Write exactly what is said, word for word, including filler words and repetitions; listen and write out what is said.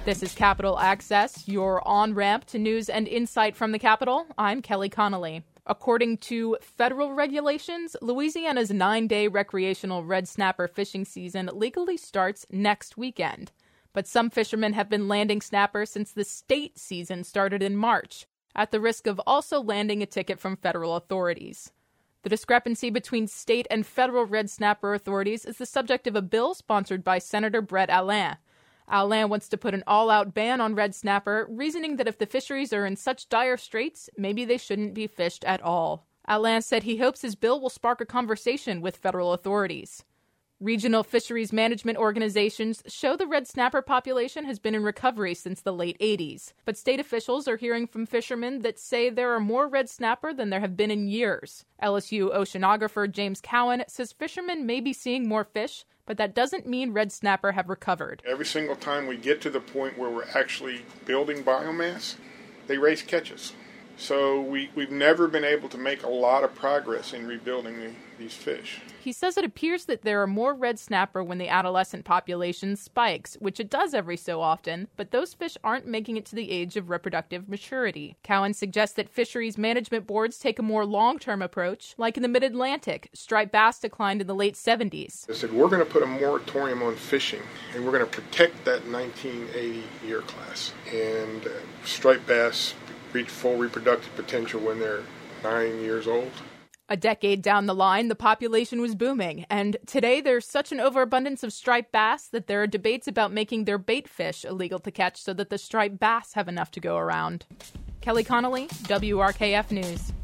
This is Capitol Access, your on-ramp to news and insight from the Capitol. I'm Kelly Connolly. According to federal regulations, Louisiana's nine-day recreational red snapper fishing season legally starts next weekend. But some fishermen have been landing snapper since the state season started in March, at the risk of also landing a ticket from federal authorities. The discrepancy between state and federal red snapper authorities is the subject of a bill sponsored by Senator Brett Allain. Allain wants to put an all-out ban on red snapper, reasoning that if the fisheries are in such dire straits, maybe they shouldn't be fished at all. Allain said he hopes his bill will spark a conversation with federal authorities. Regional fisheries management organizations show the red snapper population has been in recovery since the late eighties, but state officials are hearing from fishermen that say there are more red snapper than there have been in years. L S U oceanographer James Cowan says fishermen may be seeing more fish, but that doesn't mean red snapper have recovered. Every single time we get to the point where we're actually building biomass, they raise catches. So we, we've never been able to make a lot of progress in rebuilding the, these fish. He says it appears that there are more red snapper when the adolescent population spikes, which it does every so often, but those fish aren't making it to the age of reproductive maturity. Cowan suggests that fisheries management boards take a more long-term approach, like in the mid-Atlantic. Striped bass declined in the late seventies. I said, we're going to put a moratorium on fishing, and we're going to protect that nineteen eighty year class. And uh, striped bass reach full reproductive potential when they're nine years old. A decade down the line, the population was booming, and today there's such an overabundance of striped bass that there are debates about making their bait fish illegal to catch so that the striped bass have enough to go around. Kelly Connolly, W R K F News.